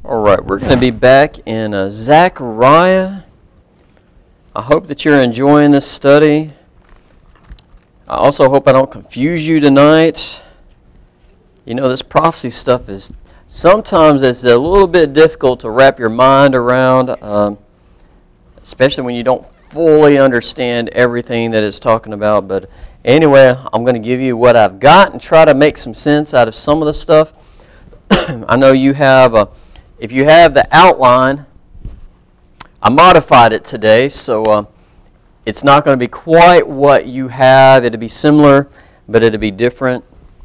All right, we're going to be back in Zechariah. I hope that you're enjoying this study. I also hope I don't confuse you tonight. You know, this prophecy stuff is sometimes it's a little bit difficult to wrap your mind around, especially when you don't fully understand everything that it's talking about. But anyway, I'm going to give you what I've got and try to make some sense out of some of the stuff. I know you have if you have the outline, I modified it today, so it's not going to be quite what you have. It'll be similar, but it'll be different.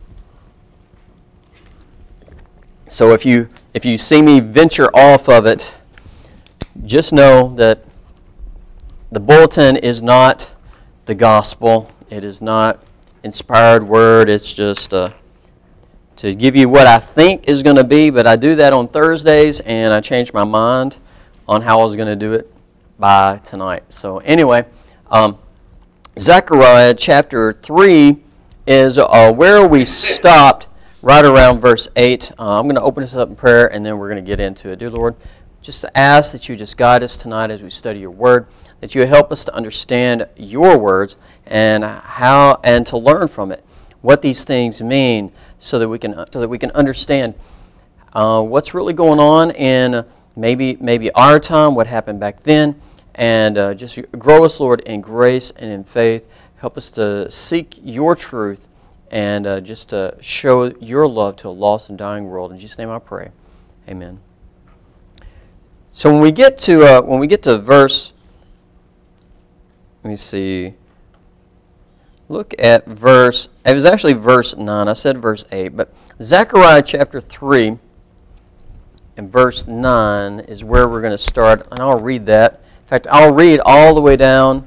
So if you see me venture off of it, just know that the bulletin is not the gospel. It is not inspired word. It's just to give you what I think is going to be, but I do that on Thursdays, and I changed my mind on how I was going to do it by tonight. So anyway, Zechariah chapter 3 is where we stopped right around verse 8. I'm going to open this up in prayer, and then we're going to get into it. Dear Lord, just to ask that you just guide us tonight as we study your word, that you help us to understand your words and how and to learn from it what these things mean, so that we can understand what's really going on in maybe our time, what happened back then, and just grow us, Lord, in grace and in faith. Help us to seek your truth and just to show your love to a lost and dying world. In Jesus' name I pray. Amen. So when we get to verse, let me see. Look at verse, it was actually verse 9. I said verse 8, but Zechariah chapter 3 and verse 9 is where we're going to start, and I'll read that. In fact, I'll read all the way down.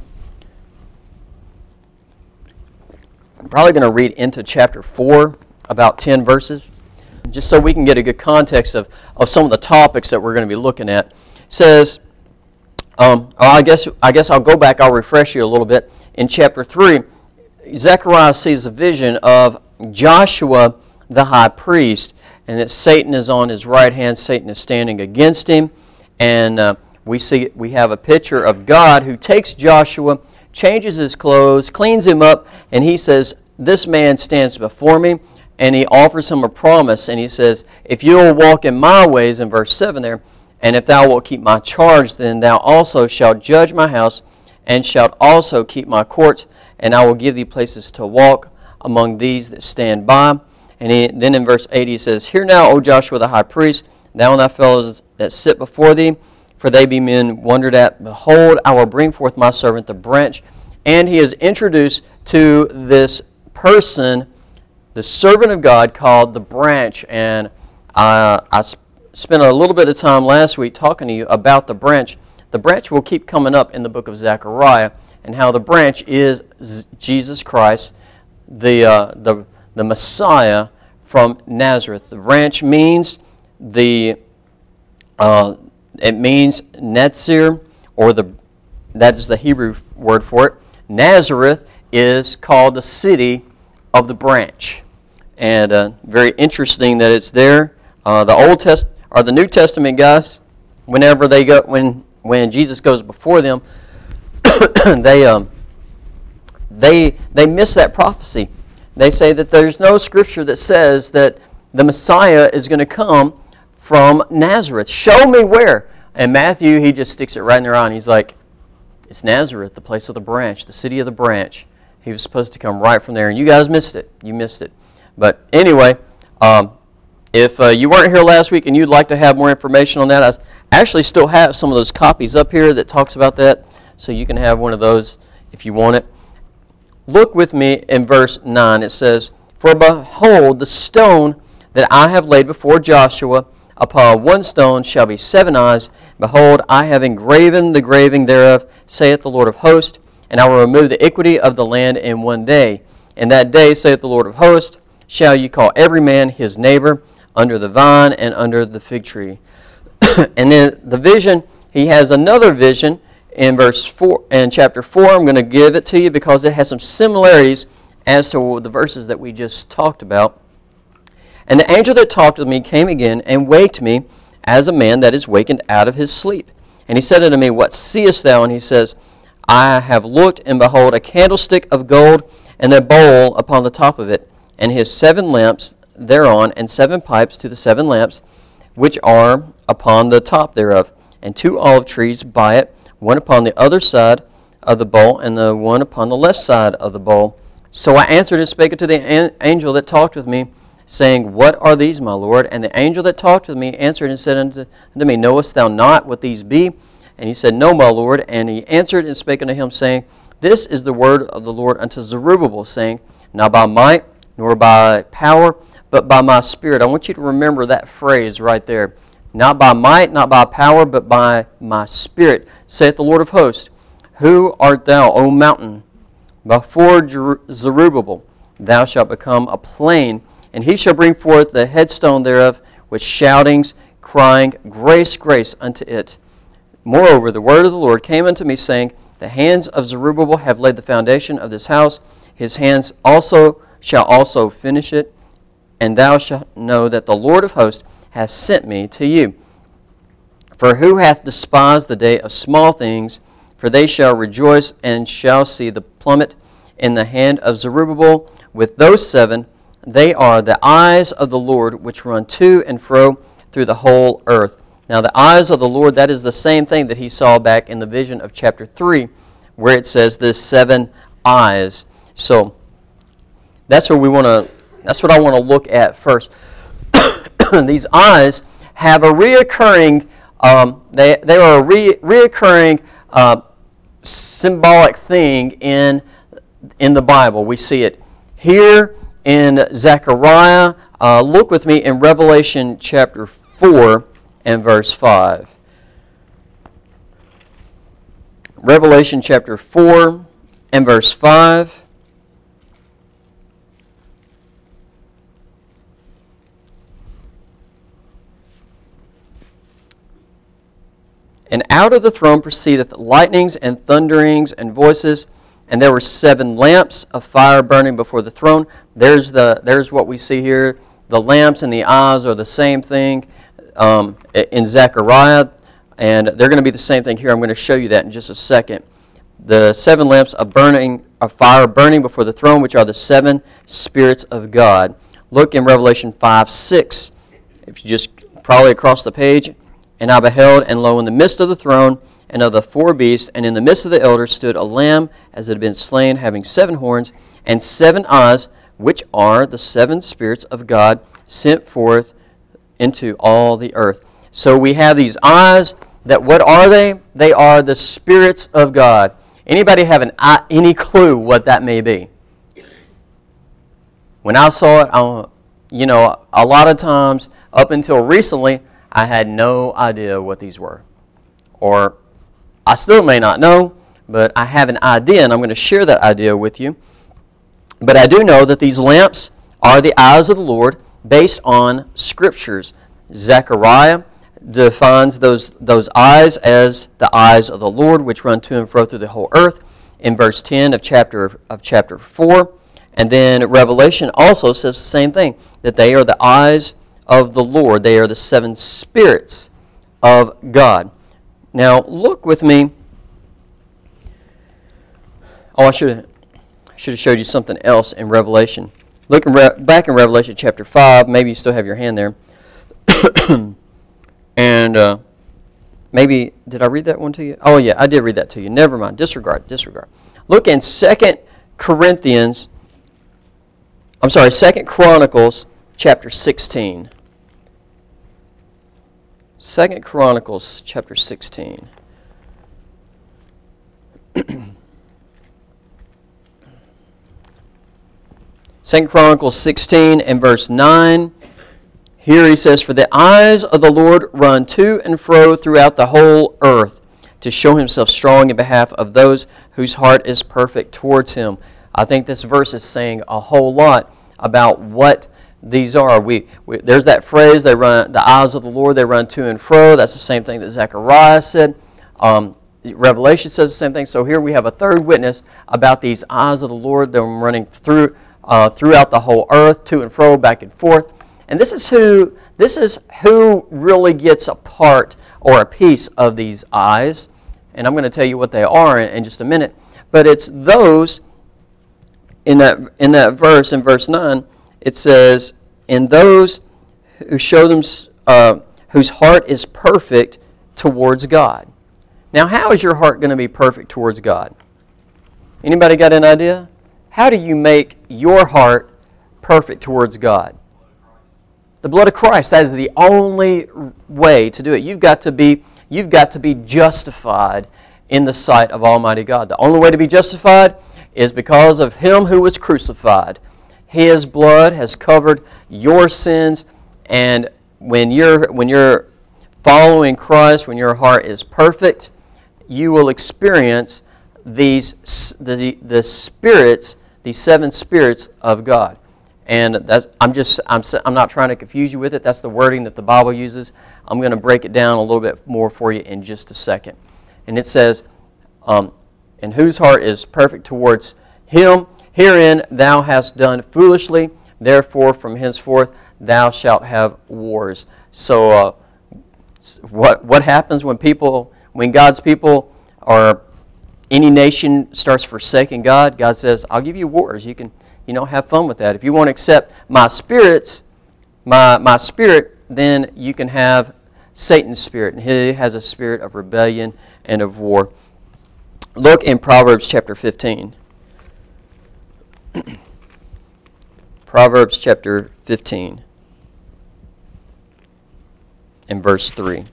I'm probably going to read into chapter 4, about 10 verses, just so we can get a good context of some of the topics that we're going to be looking at. It says, I guess I'll go back, I'll refresh you a little bit. In chapter 3, Zechariah sees a vision of Joshua the high priest, and that Satan is on his right hand, Satan is standing against him, and we have a picture of God who takes Joshua, changes his clothes, cleans him up, and he says, "This man stands before me," and he offers him a promise, and he says, "If you will walk in my ways," in verse 7 there, "and if thou wilt keep my charge, then thou also shalt judge my house, and shalt also keep my courts, and I will give thee places to walk among these that stand by." And then in verse 8 he says, "Hear now, O Joshua the high priest, thou and thy fellows that sit before thee, for they be men wondered at. Behold, I will bring forth my servant the branch." And he is introduced to this person, the servant of God, called the branch. And I spent a little bit of time last week talking to you about the branch. The branch will keep coming up in the book of Zechariah, and how the branch is Jesus Christ, the Messiah from Nazareth. The branch means it means Netzir, or that is the Hebrew word for it. Nazareth is called the city of the branch, and very interesting that it's there. The New Testament guys, whenever they go when Jesus goes before them, they miss that prophecy. They say that there's no scripture that says that the Messiah is going to come from Nazareth. Show me where. And Matthew, he just sticks it right in their eye, and he's like, it's Nazareth, the place of the branch, the city of the branch. He was supposed to come right from there, and you guys missed it. You missed it. But anyway, if you weren't here last week and you'd like to have more information on that, I actually still have some of those copies up here that talks about that, so you can have one of those if you want it. Look with me in verse 9. It says, "For behold, the stone that I have laid before Joshua, upon one stone shall be 7 eyes. Behold, I have engraven the graving thereof, saith the Lord of hosts, and I will remove the iniquity of the land in one day. In that day, saith the Lord of hosts, shall you call every man his neighbor under the vine and under the fig tree." And then the vision, he has another vision in verse 4, in chapter 4. I'm going to give it to you because it has some similarities as to the verses that we just talked about. "And the angel that talked with me came again and waked me as a man that is wakened out of his sleep. And he said unto me, What seest thou? And he says, I have looked, and behold, a candlestick of gold, and a bowl upon the top of it, and his 7 lamps thereon, and 7 pipes to the 7 lamps, which are upon the top thereof, and 2 olive trees by it, one upon the other side of the bowl, and the one upon the left side of the bowl. So I answered and spake unto the angel that talked with me, saying, What are these, my Lord? And the angel that talked with me answered and said unto me, Knowest thou not what these be? And he said, No, my Lord. And he answered and spake unto him, saying, This is the word of the Lord unto Zerubbabel, saying, Not by might, nor by power, but by my Spirit. I want you to remember that phrase right there. Not by might, not by power, but by my Spirit, saith the Lord of hosts. Who art thou, O mountain? Before Zerubbabel thou shalt become a plain, and he shall bring forth the headstone thereof with shoutings, crying, Grace, grace unto it. Moreover, the word of the Lord came unto me, saying, The hands of Zerubbabel have laid the foundation of this house. His hands also shall also finish it. And thou shalt know that the Lord of hosts hath sent me to you. For who hath despised the day of small things? For they shall rejoice and shall see the plummet in the hand of Zerubbabel. With those 7, they are the eyes of the Lord, which run to and fro through the whole earth. Now the eyes of the Lord, that is the same thing that he saw back in the vision of chapter 3, where it says the 7 eyes. So that's what I want to look at first. These eyes have a reoccurring, they are a reoccurring symbolic thing in the Bible. We see it here in Zechariah. Look with me in Revelation chapter 4 and verse 5. Revelation chapter 4 and verse 5. And out of the throne proceedeth lightnings and thunderings and voices, and there were 7 lamps of fire burning before the throne. There's what we see here. The lamps and the eyes are the same thing in Zechariah, and they're going to be the same thing here. I'm going to show you that in just a second. The 7 lamps of fire burning before the throne, which are the 7 spirits of God. Look in Revelation 5:6. If you just probably across the page. And I beheld, and lo, in the midst of the throne and of the 4 beasts, and in the midst of the elders stood a lamb as it had been slain, having 7 horns and 7 eyes, which are the 7 spirits of God sent forth into all the earth. So we have these eyes that, what are they? They are the spirits of God. Anybody have any clue what that may be? When I saw it, a lot of times up until recently, I had no idea what these were. Or I still may not know, but I have an idea, and I'm going to share that idea with you. But I do know that these lamps are the eyes of the Lord based on Scriptures. Zechariah defines those eyes as the eyes of the Lord, which run to and fro through the whole earth, in verse 10 of chapter 4. And then Revelation also says the same thing, that they are the eyes of the Lord. They are the 7 spirits of God. Now, look with me. Oh, I should have showed you something else in Revelation. Look back in Revelation chapter 5. Maybe you still have your hand there. And maybe, did I read that one to you? Oh, yeah, I did read that to you. Never mind. Disregard. Look in 2 Chronicles chapter 16. 2 Chronicles chapter 16. Second Chronicles 16 and verse 9. Here he says, For the eyes of the Lord run to and fro throughout the whole earth, to show himself strong in behalf of those whose heart is perfect towards him. I think this verse is saying a whole lot about what these are. There's that phrase, they run, the eyes of the Lord, they run to and fro. That's the same thing that Zechariah said. Revelation says the same thing. So here we have a third witness about these eyes of the Lord. They're running throughout the whole earth, to and fro, back and forth. And this is who really gets a part or a piece of these eyes. And I'm going to tell you what they are in just a minute. But it's those, in that verse, in verse 9, it says, "In those who show them, whose heart is perfect towards God." Now, how is your heart going to be perfect towards God? Anybody got an idea? How do you make your heart perfect towards God? The blood of Christ. That is the only way to do it. You've got to be justified in the sight of Almighty God. The only way to be justified is because of Him who was crucified. His blood has covered your sins, and when you're following Christ, when your heart is perfect, you will experience the spirits, these 7 spirits of God. And I'm not trying to confuse you with it. That's the wording that the Bible uses. I'm going to break it down a little bit more for you in just a second. And it says, "And whose heart is perfect towards Him, herein thou hast done foolishly, therefore from henceforth thou shalt have wars." So what happens when God's people, or any nation, starts forsaking God? God says, "I'll give you wars. You can have fun with that. If you want to accept my spirits, my spirit, then you can have Satan's spirit." And he has a spirit of rebellion and of war. Look in Proverbs chapter 15. Proverbs chapter 15 and verse 3.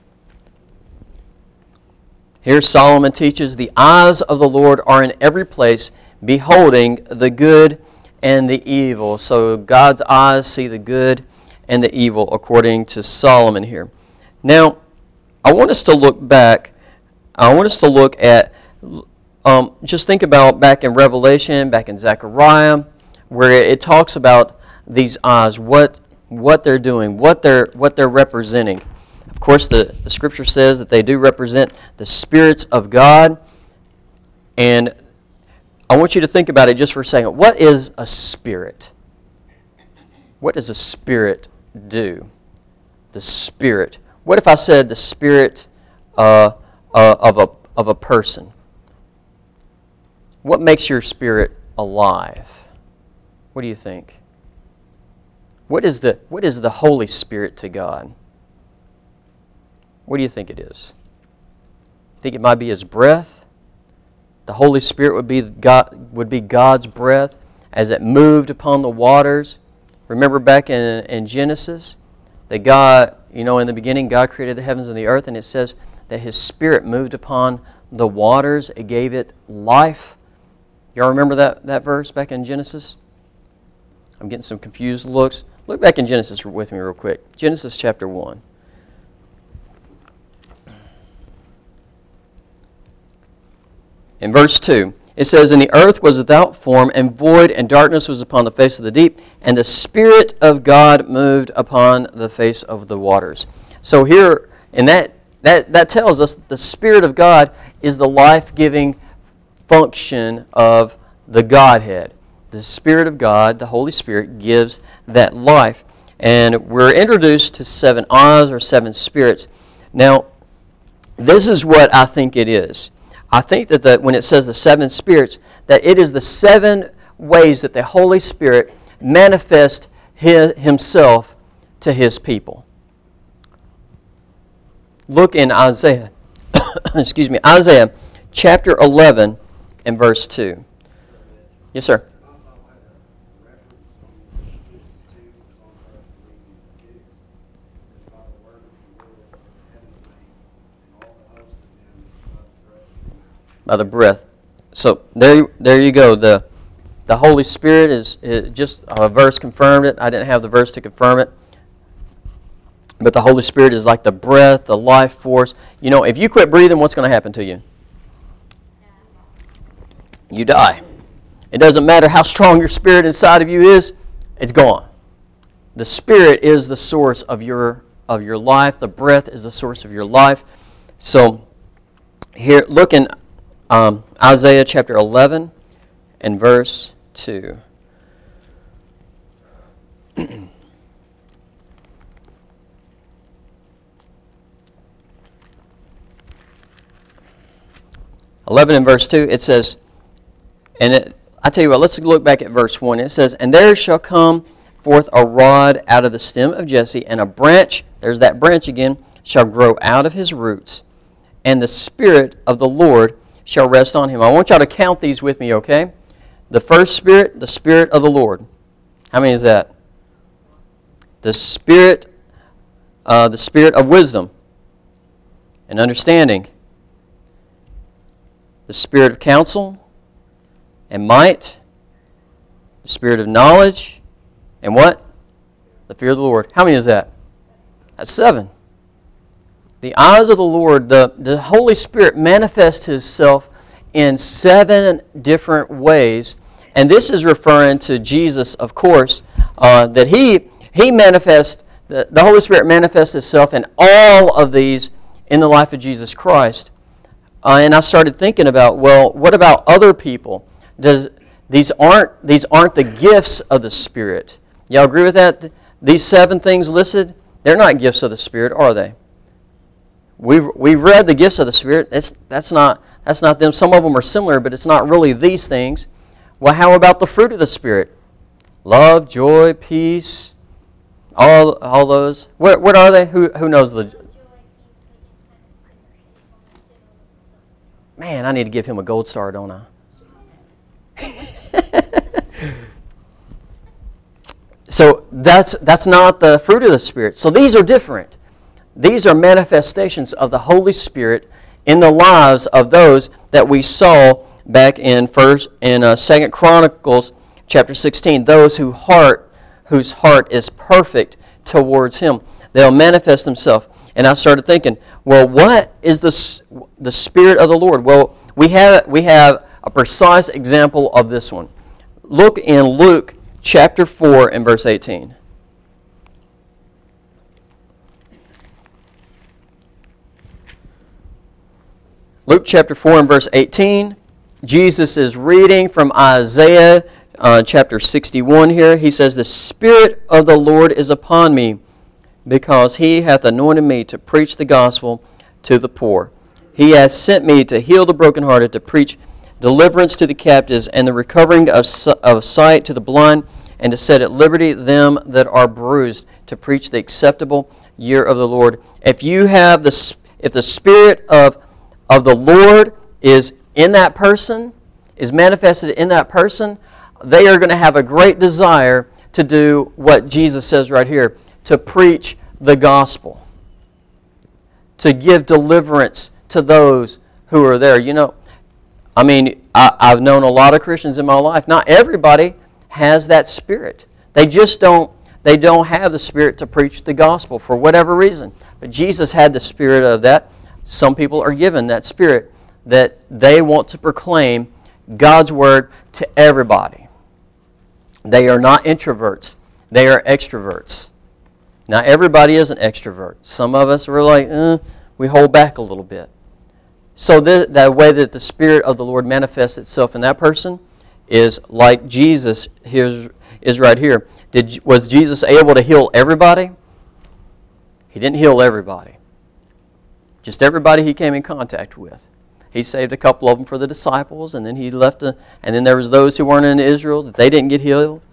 Here Solomon teaches, "The eyes of the Lord are in every place, beholding the good and the evil." So God's eyes see the good and the evil, according to Solomon here. Now, I want us to look back. I want us to look at, just think about back in Revelation, back in Zechariah, where it talks about these eyes, what they're doing, what they're representing. Of course, the Scripture says that they do represent the spirits of God. And I want you to think about it just for a second. What is a spirit? What does a spirit do? The spirit. What if I said the spirit of a person? What makes your spirit alive? What do you think? What is the Holy Spirit to God? What do you think it is? You think it might be His breath? The Holy Spirit would be God's breath as it moved upon the waters. Remember back in Genesis that God, in the beginning, God created the heavens and the earth, and it says that His Spirit moved upon the waters. It gave it life. Y'all remember that verse back in Genesis? I'm getting some confused looks. Look back in Genesis with me real quick. Genesis chapter 1. In verse 2, it says, "And the earth was without form and void, and darkness was upon the face of the deep, and the Spirit of God moved upon the face of the waters." So here, and that tells us that the Spirit of God is the life-giving function of the Godhead. The Spirit of God, the Holy Spirit, gives that life. And we're introduced to 7 eyes or 7 spirits. Now, this is what I think it is. I think that when it says the 7 spirits, that it is the 7 ways that the Holy Spirit manifests Himself to His people. Look in Isaiah, Isaiah chapter 11 and verse 2. Yes, sir. By the breath. So there you go. The Holy Spirit is just a verse confirmed it. I didn't have the verse to confirm it. But the Holy Spirit is like the breath, the life force. If you quit breathing, what's going to happen to you? You die. It doesn't matter how strong your spirit inside of you is, it's gone. The Spirit is the source of your life. The breath is the source of your life. So here, look in Isaiah chapter 11 and verse 2. 11 and verse 2, it says, I tell you what, let's look back at verse 1. It says, "And there shall come forth a rod out of the stem of Jesse, and a branch," there's that branch again, "shall grow out of his roots, and the Spirit of the Lord shall rest on him." I want y'all to count these with me, okay? The first Spirit, the Spirit of the Lord. How many is that? The Spirit of wisdom and understanding. The Spirit of counsel and might. The Spirit of knowledge and what? The fear of the Lord. How many is that? That's 7. The eyes of the Lord, the Holy Spirit manifests Himself in 7 different ways. And this is referring to Jesus, of course, that He manifests, the Holy Spirit manifests Itself in all of these in the life of Jesus Christ. And I started thinking about, well, what about other people? These aren't the gifts of the Spirit. Y'all agree with that? These 7 things listed, they're not gifts of the Spirit, are they? We've read the gifts of the Spirit. That's not them. Some of them are similar, but it's not really these things. Well, how about the fruit of the Spirit? Love, joy, peace, all those. What are they? Who knows the? Man, I need to give him a gold star, don't I? So that's not the fruit of the Spirit. So these are different. These are manifestations of the Holy Spirit in the lives of those that we saw back in 2 Chronicles chapter 16. Those whose heart is perfect towards Him. They'll manifest themselves. And I started thinking, well, what is the Spirit of the Lord? Well, we have a precise example of this one. Look in Luke chapter 4 and verse 18. Luke chapter 4 and verse 18. Jesus is reading from Isaiah chapter 61 here. He says, "The Spirit of the Lord is upon me, because He hath anointed me to preach the gospel to the poor. He hath sent me to heal the brokenhearted, to preach deliverance to the captives, and the recovering of sight to the blind, and to set at liberty them that are bruised, to preach the acceptable year of the Lord." If the Spirit of the Lord is in that person, is manifested in that person, they are going to have a great desire to do what Jesus says right here, to preach the gospel, to give deliverance to those who are there. You know, I mean, I've known a lot of Christians in my life. Not everybody has that Spirit. They just don't have the Spirit to preach the gospel for whatever reason. But Jesus had the Spirit of that. Some people are given that Spirit that they want to proclaim God's Word to everybody. They are not introverts. They are extroverts. Now, everybody is an extrovert. Some of us are like, we hold back a little bit. So that way that the Spirit of the Lord manifests itself in that person is like Jesus is right here. Was Jesus able to heal everybody? He didn't heal everybody. Just everybody He came in contact with. He saved a couple of them for the disciples, and then He left. And then there was those who weren't in Israel that they didn't get healed.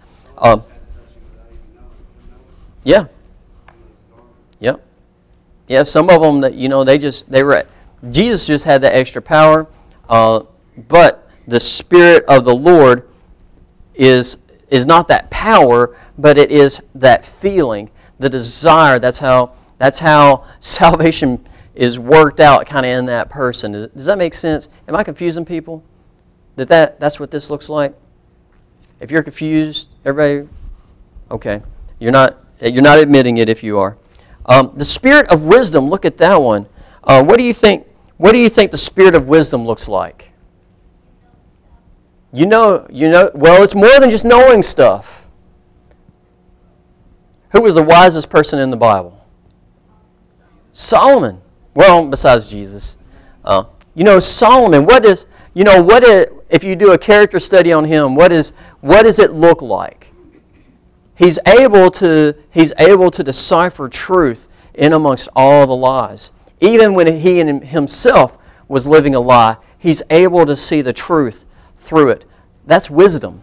Yeah. Yep. Yeah. Some of them that Jesus just had that extra power, but the Spirit of the Lord is not that power, but it is that feeling, the desire. That's how salvation is worked out kind of in that person. Does that make sense? Am I confusing people? That's what this looks like? If you're confused, everybody, okay. You're not admitting it if you are. The Spirit of wisdom, look at that one. What do you think the Spirit of wisdom looks like? Well, it's more than just knowing stuff. Who was the wisest person in the Bible? Solomon. Well, besides Jesus. Solomon, if you do a character study on him, what does it look like? He's able to decipher truth in amongst all the lies. Even when he himself was living a lie, he's able to see the truth through it. That's wisdom.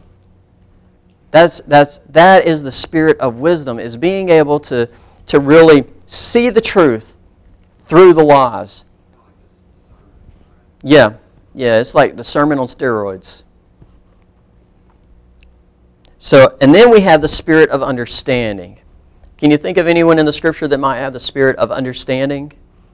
That is the spirit of wisdom, is being able to really see the truth through the lies. Yeah, it's like discernment on steroids. So, and then we have the spirit of understanding. Can you think of anyone in the Scripture that might have the spirit of understanding?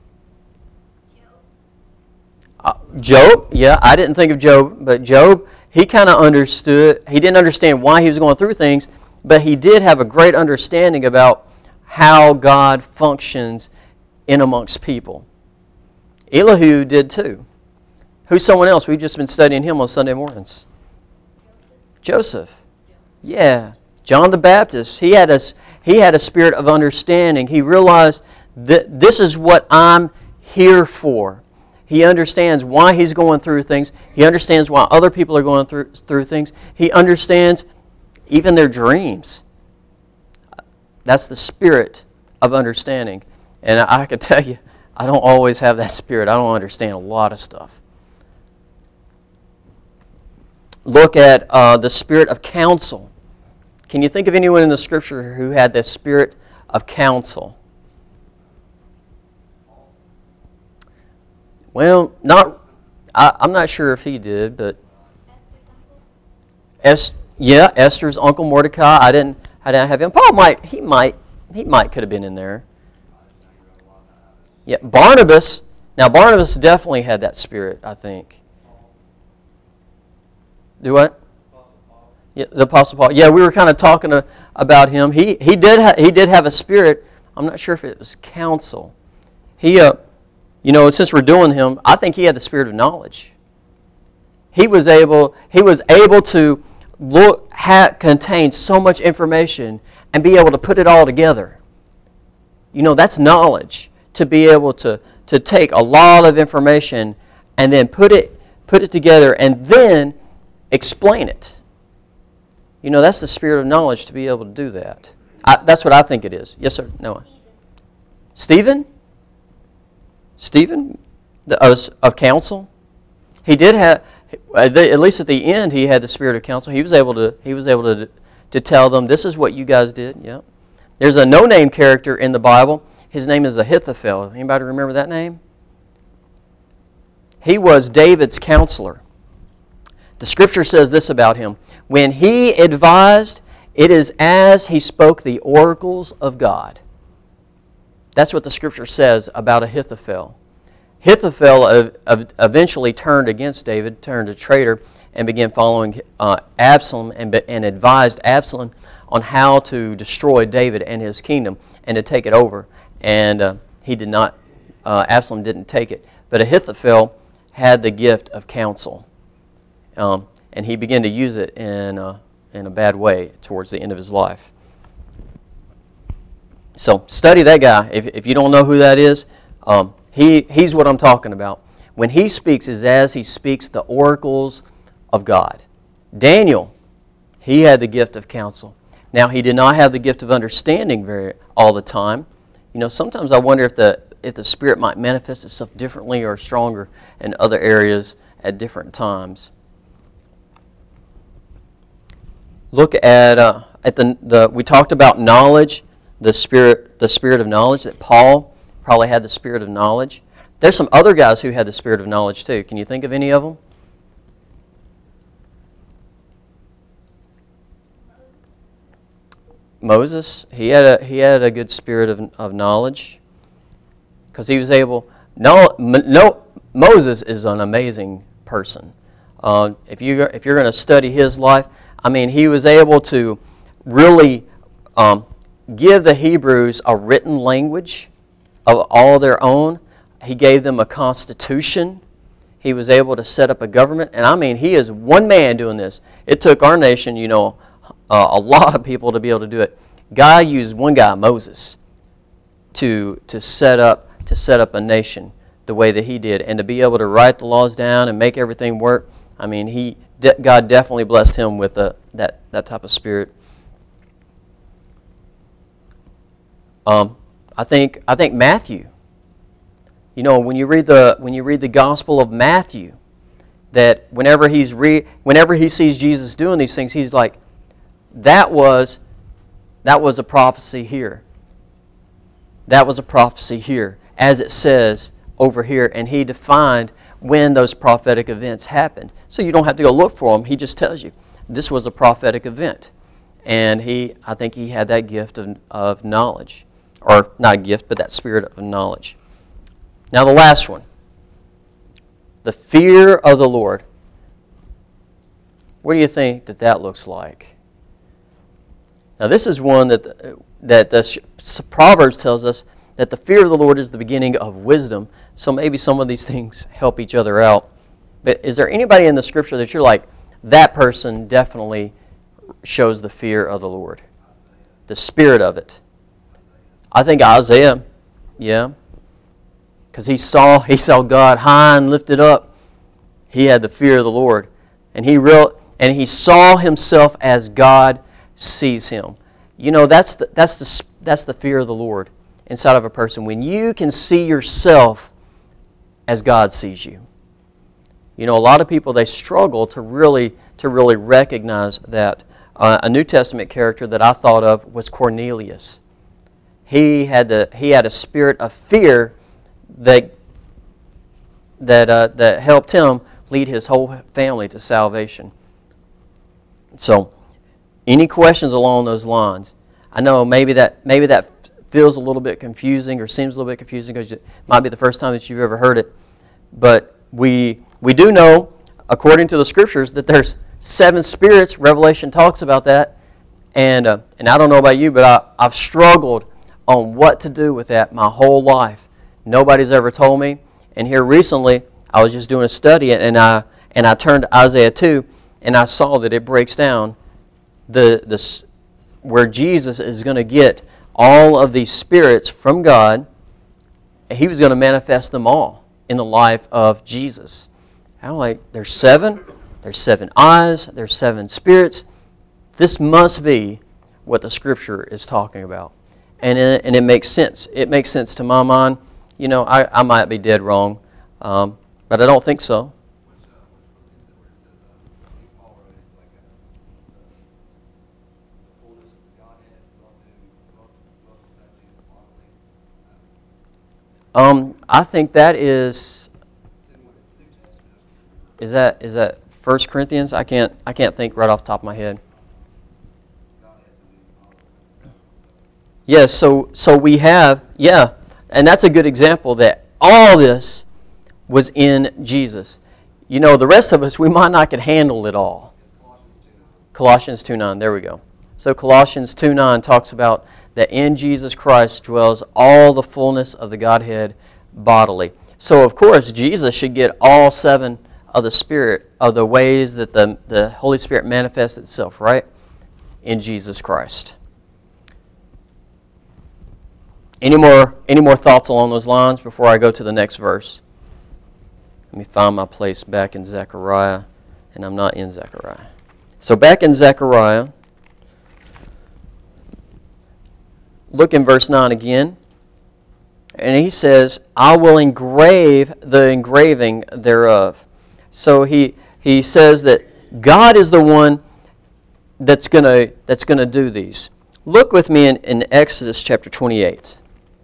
Job, yeah, I didn't think of Job, but Job, he kind of understood. He didn't understand why he was going through things, but he did have a great understanding about how God functions in amongst people. Elihu did too. Who's someone else? We've just been studying him on Sunday mornings. Joseph. Yeah. John the Baptist, he had a spirit of understanding. He realized that this is what I'm here for. He understands why he's going through things. He understands why other people are going through things. He understands even their dreams. That's the spirit of understanding. And I can tell you, I don't always have that spirit. I don't understand a lot of stuff. Look at the spirit of counsel. Can you think of anyone in the Scripture who had the spirit of counsel? Well, I'm not sure if he did, but Esther's uncle Mordecai. I didn't have him. Paul might could have been in there. Yeah, Barnabas. Now Barnabas definitely had that spirit, I think. Do what? Yeah, the Apostle Paul. Yeah, we were kind of talking about him. He did have a spirit. I'm not sure if it was counsel. Since we're doing him, I think he had the spirit of knowledge. He was able to contain so much information and be able to put it all together. That's knowledge, to be able to take a lot of information and then put it together and then explain it. That's the spirit of knowledge, to be able to do that. That's what I think it is. Yes, sir. Noah. Stephen? Of counsel. He did have, at least at the end, he had the spirit of counsel. He was able to tell them, this is what you guys did. Yeah. There's a no-name character in the Bible. His name is Ahithophel. Anybody remember that name? He was David's counselor. The Scripture says this about him: when he advised, it is as he spoke the oracles of God. That's what the Scripture says about Ahithophel. Ahithophel eventually turned against David, turned a traitor, and began following Absalom and advised Absalom on how to destroy David and his kingdom and to take it over. And he did not. Absalom didn't take it. But Ahithophel had the gift of counsel. And he began to use it in a bad way towards the end of his life. So study that guy. If you don't know who that is, he's what I'm talking about. When he speaks, is as he speaks the oracles of God. Daniel, he had the gift of counsel. Now, he did not have the gift of understanding all the time. Sometimes I wonder if the Spirit might manifest itself differently or stronger in other areas at different times. Look at we talked about knowledge, the spirit of knowledge, that Paul probably had the spirit of knowledge. There's some other guys who had the spirit of knowledge too. Can you think of any of them? Moses, he had a good spirit of knowledge, because he was able. Moses is an amazing person. If you're going to study his life, he was able to really give the Hebrews a written language of all their own. He gave them a constitution. He was able to set up a government. And he is one man doing this. It took our nation, a lot of people to be able to do it. God used one guy, Moses, to set up a nation the way that he did, and to be able to write the laws down and make everything work. God definitely blessed him with that type of spirit. I think Matthew. When you read the Gospel of Matthew, that whenever he sees Jesus doing these things, he's like, that was a prophecy here. That was a prophecy here, as it says over here. And he defined when those prophetic events happened. So you don't have to go look for them. He just tells you, this was a prophetic event. And I think he had that gift of knowledge. Or not a gift, but that spirit of knowledge. Now the last one. The fear of the Lord. What do you think that looks like? Now this is one that the Proverbs tells us that the fear of the Lord is the beginning of wisdom. So maybe some of these things help each other out. But is there anybody in the Scripture that you're like, that person definitely shows the fear of the Lord? The spirit of it. I think Isaiah, yeah. Because he saw God high and lifted up. He had the fear of the Lord. And he saw himself as God sees him. You know, that's the fear of the Lord inside of a person. When you can see yourself as God sees you. You know, a lot of people, they struggle to really recognize that. A New Testament character that I thought of was Cornelius. He had a spirit of fear that helped him lead his whole family to salvation. So, any questions along those lines? I know maybe that feels a little bit confusing or seems a little bit confusing because it might be the first time that you've ever heard it. But we do know, according to the Scriptures, that there's 7 spirits. Revelation talks about that. And I don't know about you, but I've struggled on what to do with that my whole life. Nobody's ever told me. And here recently, I was just doing a study, and I turned to Isaiah 2, and I saw that it breaks down where Jesus is going to get all of these spirits from God. And he was going to manifest them all in the life of Jesus. I'm like, there's 7. There's 7 eyes. There's 7 spirits. This must be what the Scripture is talking about. And it makes sense. It makes sense to my mind. You know, I might be dead wrong, but I don't think so. I think that is that 1 Corinthians? I can't think right off the top of my head. Yes, so we have, yeah, and that's a good example that all this was in Jesus. You know, the rest of us, we might not could handle it all. Colossians 2:9, there we go. So Colossians 2:9 talks about that in Jesus Christ dwells all the fullness of the Godhead bodily. So of course, Jesus should get all 7 of the Spirit, of the ways that the Holy Spirit manifests itself, right? In Jesus Christ. Any more thoughts along those lines before I go to the next verse? Let me find my place back in Zechariah, and I'm not in Zechariah. So back in Zechariah, look in verse 9 again. And he says, I will engrave the engraving thereof. So he says that God is the one that's gonna do these. Look with me in Exodus chapter 28.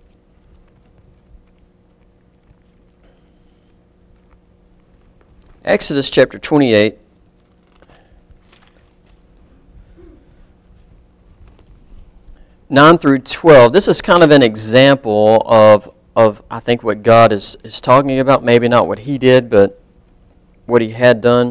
Exodus chapter 28. (9 through 12). This is kind of an example of I think what God is talking about. Maybe not what He did, but what He had done.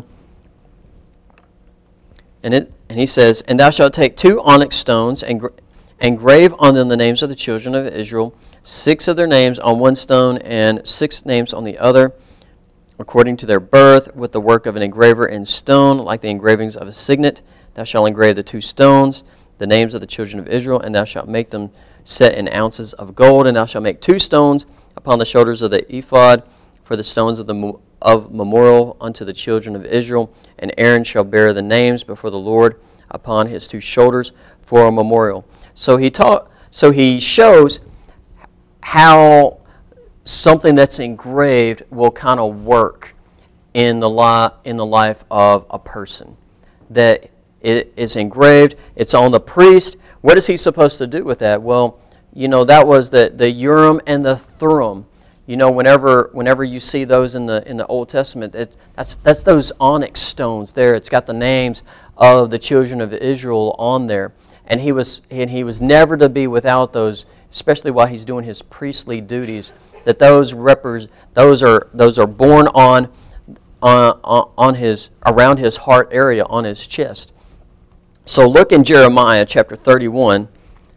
And He says, And thou shalt take 2 onyx stones and engrave on them the names of the children of Israel, 6 of their names on one stone and 6 names on the other, according to their birth, with the work of an engraver in stone, like the engravings of a signet. Thou shalt engrave the 2 stones, the names of the children of Israel, and thou shalt make them set in ounces of gold. And thou shalt make 2 stones upon the shoulders of the ephod for the stones of memorial unto the children of Israel. And Aaron shall bear the names before the Lord upon his 2 shoulders for a memorial. So he shows how something that's engraved will kind of work. in the life of a person. That it is engraved, it's on the priest. What is he supposed to do with that? Well, that was the Urim and the Thummim. Whenever you see those in the Old Testament, that's those onyx stones there. It's got the names of the children of Israel on there, and he was never to be without those, especially while he's doing his priestly duties. That those are born on his, around his heart area, on his chest. So look in Jeremiah chapter 31.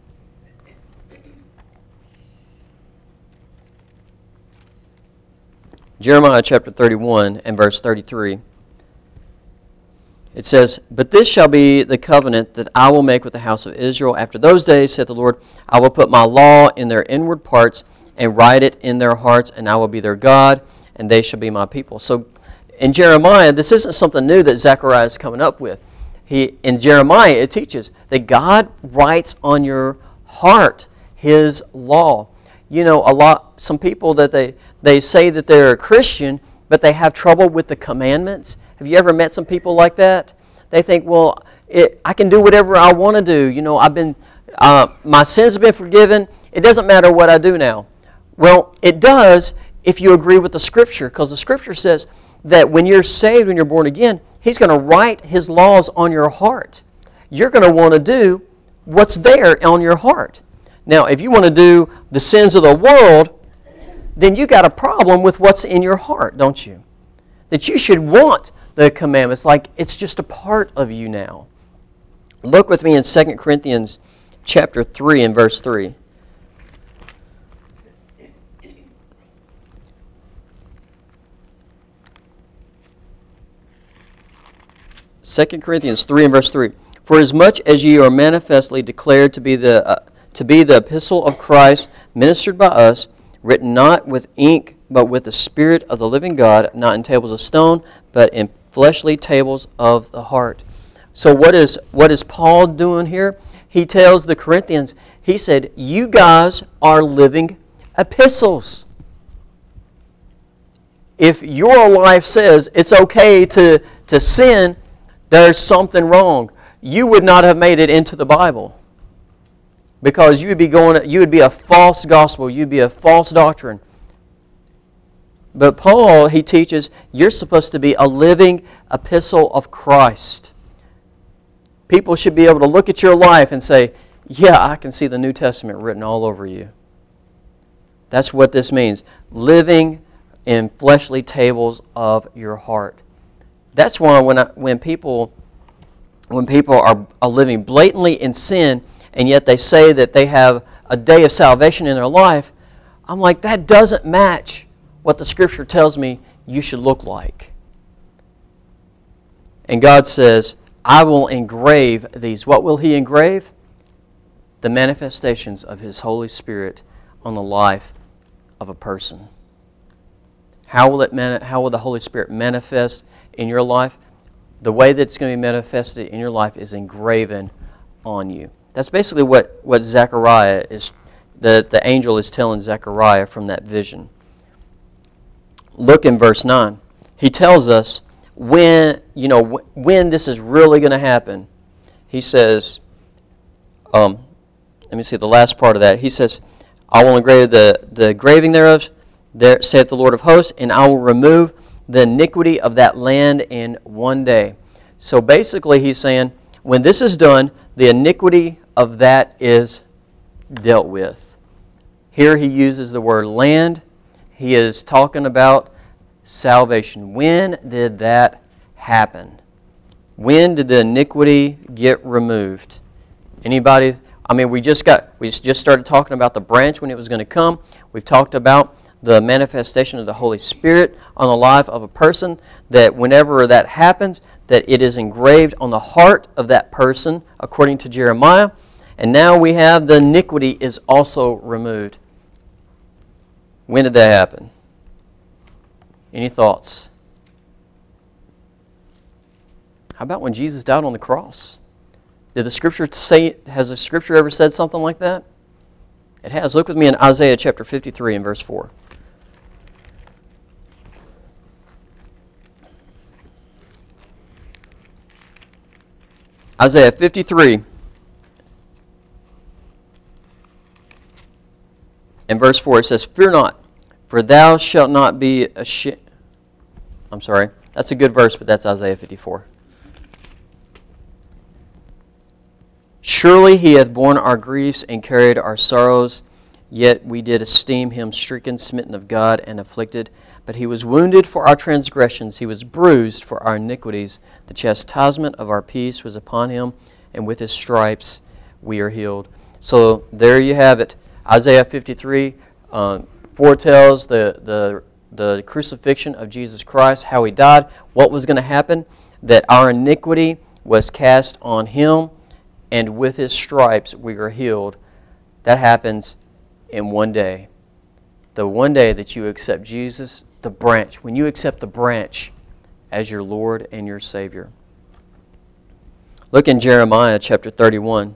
Jeremiah chapter 31 and verse 33. It says, "But this shall be the covenant that I will make with the house of Israel. After those days, saith the Lord, I will put my law in their inward parts and write it in their hearts, and I will be their God, and they shall be my people." So in Jeremiah, this isn't something new that Zechariah is coming up with. In Jeremiah, it teaches that God writes on your heart His law. Some people that they say that they're a Christian, but they have trouble with the commandments. Have you ever met some people like that? They think, well, I can do whatever I want to do. My sins have been forgiven. It doesn't matter what I do now. Well, it does if you agree with the Scripture, because the Scripture says that when you're saved, when you're born again, He's going to write His laws on your heart. You're going to want to do what's there on your heart. Now, if you want to do the sins of the world, then you got a problem with what's in your heart, don't you? That you should want the commandments like it's just a part of you now. Look with me in 2 Corinthians chapter 3 and verse 3. Second Corinthians 3 and verse 3. "For as much as ye are manifestly declared to be the epistle of Christ, ministered by us, written not with ink, but with the Spirit of the living God, not in tables of stone, but in fleshly tables of the heart." So what is Paul doing here? He tells the Corinthians, he said, you guys are living epistles. If your life says it's okay to sin, there's something wrong. You would not have made it into the Bible. Because you would be a false gospel, you'd be a false doctrine. But Paul, he teaches, you're supposed to be a living epistle of Christ. People should be able to look at your life and say, yeah, I can see the New Testament written all over you. That's what this means. Living in fleshly tables of your heart. That's why when people are living blatantly in sin, and yet they say that they have a day of salvation in their life, I'm like, that doesn't match what the Scripture tells me you should look like. And God says, I will engrave these. What will He engrave? The manifestations of His Holy Spirit on the life of a person. How will the Holy Spirit manifest in your life? The way that it's going to be manifested in your life is engraven on you. That's basically what Zechariah is, the angel is telling Zechariah from that vision. Look in verse 9. He tells us when this is really going to happen. He says, let me see the last part of that. He says, I will engrave the engraving thereof, there saith the Lord of hosts, and I will remove the iniquity of that land in one day. So basically he's saying, when this is done, the iniquity of that is dealt with. Here he uses the word land. He is talking about salvation. When did that happen? When did the iniquity get removed? Anybody? I mean, we just started talking about the branch when it was going to come. We've talked about the manifestation of the Holy Spirit on the life of a person, that whenever that happens, that it is engraved on the heart of that person, according to Jeremiah. And now we have the iniquity is also removed. When did that happen? Any thoughts? How about when Jesus died on the cross? Did the Scripture say, has the Scripture ever said something like that? It has. Look with me in Isaiah chapter 53 and verse 4. Isaiah 53 and verse 4, it says, "Fear not, for thou shalt not be ashamed." I'm sorry, that's a good verse, but that's Isaiah 54. "Surely he hath borne our griefs and carried our sorrows, yet we did esteem him stricken, smitten of God, and afflicted. But he was wounded for our transgressions, he was bruised for our iniquities. The chastisement of our peace was upon him, and with his stripes we are healed." So there you have it. Isaiah 53 foretells the crucifixion of Jesus Christ, how he died, what was going to happen, that our iniquity was cast on him, and with his stripes we are healed. That happens in one day. The one day that you accept Jesus, the branch, when you accept the branch as your Lord and your Savior. Look in Jeremiah chapter 31.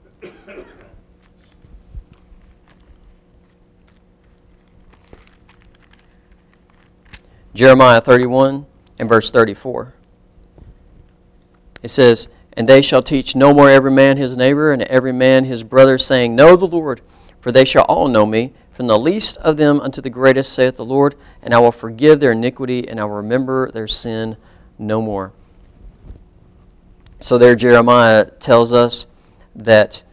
Jeremiah 31 and verse 34. It says, "And they shall teach no more every man his neighbor and every man his brother, saying, Know the Lord, for they shall all know me, from the least of them unto the greatest, saith the Lord, and I will forgive their iniquity, and I will remember their sin no more." So there Jeremiah tells us that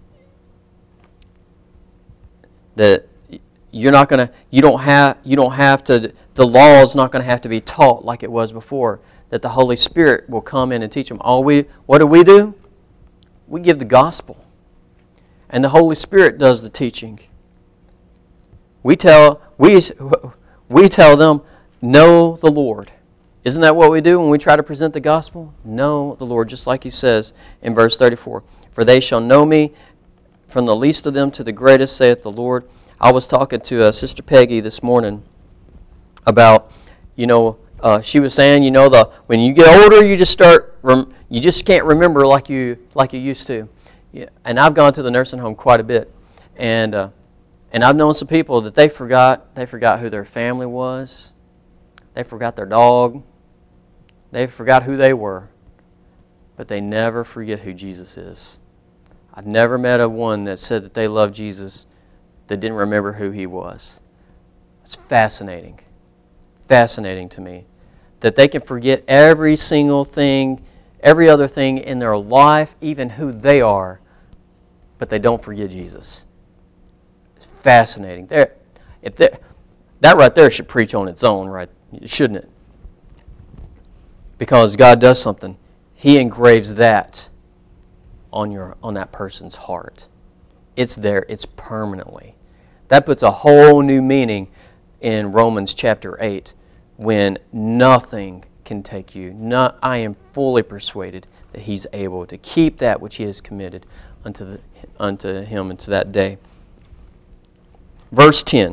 you don't have to, the law is not going to have to be taught like it was before, that the Holy Spirit will come in and teach them. What do? We give the gospel, and the Holy Spirit does the teaching. We tell them, know the Lord. Isn't that what we do when we try to present the gospel? Know the Lord, just like he says in verse 34. "For they shall know me, from the least of them to the greatest, saith the Lord." I was talking to Sister Peggy this morning about, she was saying, when you get older, you just can't remember like you used to. Yeah. And I've gone to the nursing home quite a bit, and I've known some people that they forgot who their family was, they forgot their dog, they forgot who they were, but they never forget who Jesus is. I've never met a one that said that they loved Jesus that didn't remember who he was. It's fascinating to me that they can forget every single thing, every other thing in their life, even who they are, but they don't forget Jesus. It's fascinating. That right there should preach on its own, right? Shouldn't it? Because God does something. He engraves that on that person's heart. It's there. It's permanently. That puts a whole new meaning in Romans chapter 8, when nothing can take you. I am fully persuaded that he's able to keep that which he has committed unto him unto that day. Verse 10.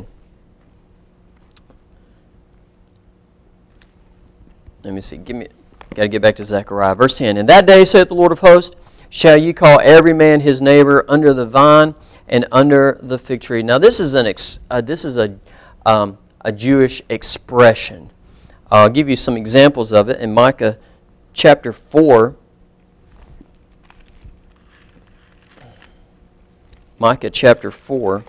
Let me see. Got to get back to Zechariah. Verse 10. "In that day, saith the Lord of hosts, shall you call every man his neighbor under the vine and under the fig tree." Now, this is a Jewish expression. I'll give you some examples of it in Micah chapter 4. Micah chapter 4.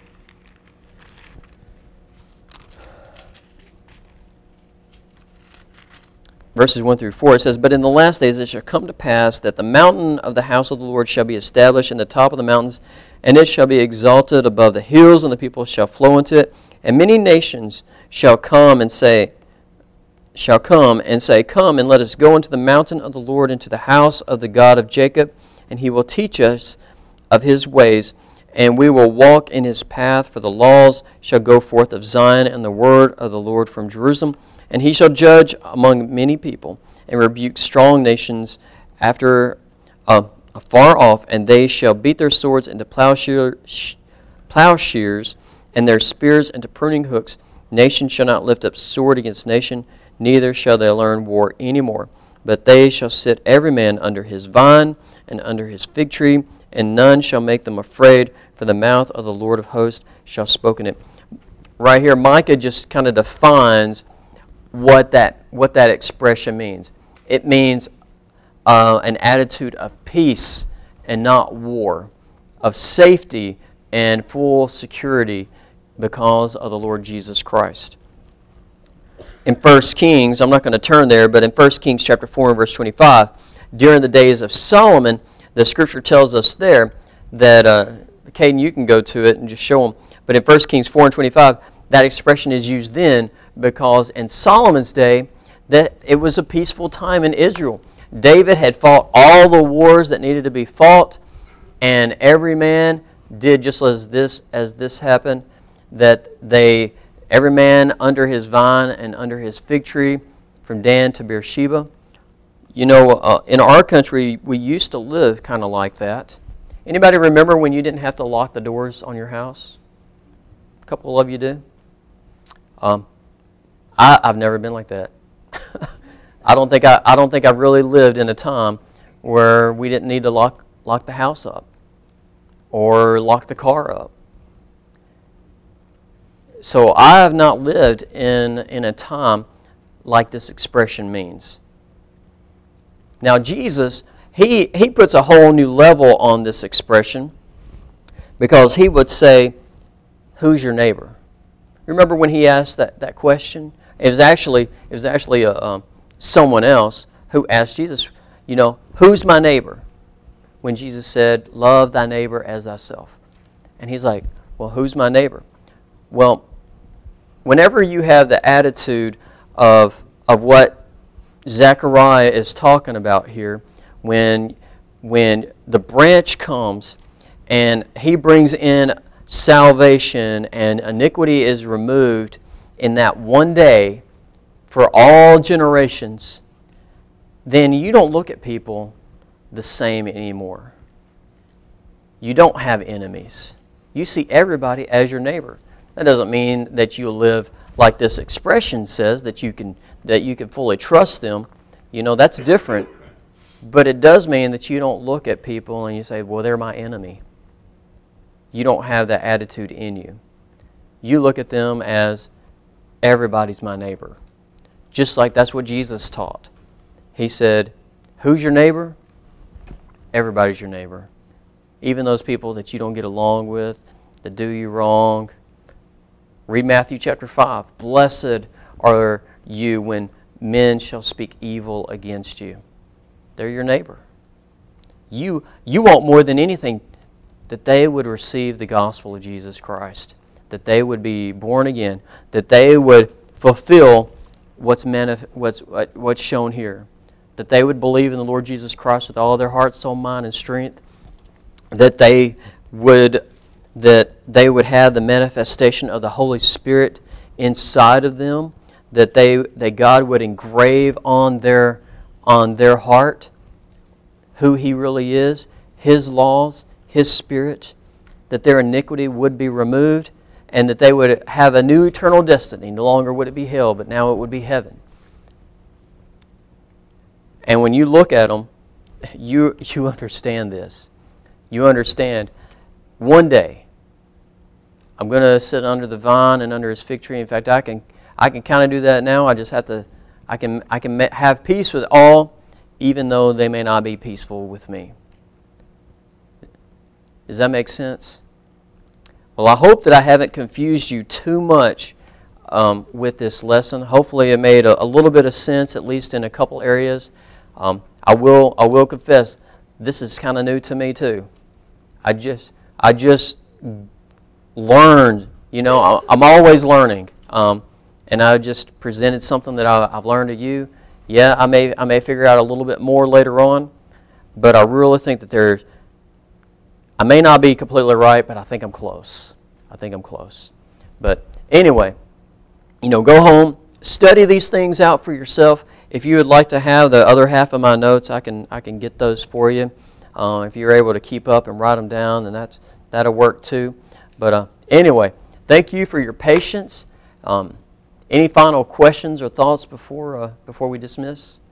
Verses 1 through 4, it says, "But in the last days it shall come to pass that the mountain of the house of the Lord shall be established in the top of the mountains, and it shall be exalted above the hills, and the people shall flow into it. And many nations shall come and say, Come and let us go into the mountain of the Lord, into the house of the God of Jacob, and he will teach us of his ways, and we will walk in his path. For the laws shall go forth of Zion, and the word of the Lord from Jerusalem. And he shall judge among many people, and rebuke strong nations afar off, and they shall beat their swords into plowshares, and their spears into pruning hooks. Nation shall not lift up sword against nation, neither shall they learn war any more. But they shall sit every man under his vine and under his fig tree, and none shall make them afraid, for the mouth of the Lord of hosts shall spoken it." Right here, Micah just kind of defines what that expression means. It means an attitude of peace and not war, of safety and full security because of the Lord Jesus Christ. In 1 Kings, I'm not going to turn there, but in 1 Kings chapter 4 and verse 25, during the days of Solomon, the Scripture tells us there that, Caden, you can go to it and just show them, but in 1 Kings 4 and 25, that expression is used then because in Solomon's day, that it was a peaceful time in Israel. David had fought all the wars that needed to be fought, and every man did just as this happened, that every man under his vine and under his fig tree, from Dan to Beersheba. You know, in our country, we used to live kind of like that. Anybody remember when you didn't have to lock the doors on your house? A couple of you do. I've never been like that. I don't think I've really lived in a time where we didn't need to lock the house up or lock the car up. So I have not lived in a time like this expression means. Now Jesus, he puts a whole new level on this expression because he would say, "Who's your neighbor?" Remember when he asked that question? It was actually someone else who asked Jesus, you know, "Who's my neighbor?" When Jesus said, "Love thy neighbor as thyself." And he's like, "Well, who's my neighbor?" Well, whenever you have the attitude of what Zechariah is talking about here, when the branch comes and he brings in salvation and iniquity is removed in that one day for all generations, then you don't look at people the same anymore. You don't have enemies. You see everybody as your neighbor. That doesn't mean that you live like this expression says, that you can fully trust them. You know, that's different. But it does mean that you don't look at people and you say, "Well, they're my enemy." You don't have that attitude in you. You look at them as everybody's my neighbor. Just like that's what Jesus taught. He said, "Who's your neighbor?" Everybody's your neighbor. Even those people that you don't get along with, that do you wrong. Read Matthew chapter 5. "Blessed are you when men shall speak evil against you." They're your neighbor. You want more than anything that they would receive the gospel of Jesus Christ, that they would be born again, that they would fulfill what's shown here, that they would believe in the Lord Jesus Christ with all their heart, soul, mind, and strength, that they would have the manifestation of the Holy Spirit inside of them, that God would engrave on their heart who He really is, His laws, His Spirit, that their iniquity would be removed, and that they would have a new eternal destiny. No longer would it be hell, but now it would be heaven. And when you look at them, you understand this. You understand, one day, I'm going to sit under the vine and under His fig tree. In fact, I can kind of do that now. I just have to, I can have peace with all, even though they may not be peaceful with me. Does that make sense? Well, I hope that I haven't confused you too much with this lesson. Hopefully it made a little bit of sense, at least in a couple areas. I will confess, this is kind of new to me too. I just learned, you know, I'm always learning. And I just presented something that I've learned to you. Yeah, I may figure out a little bit more later on, but I really think that I may not be completely right, but I think I'm close. But anyway, you know, go home, study these things out for yourself. If you would like to have the other half of my notes, I can get those for you. If you're able to keep up and write them down, then that'll work too. But anyway, thank you for your patience. Any final questions or thoughts before we dismiss?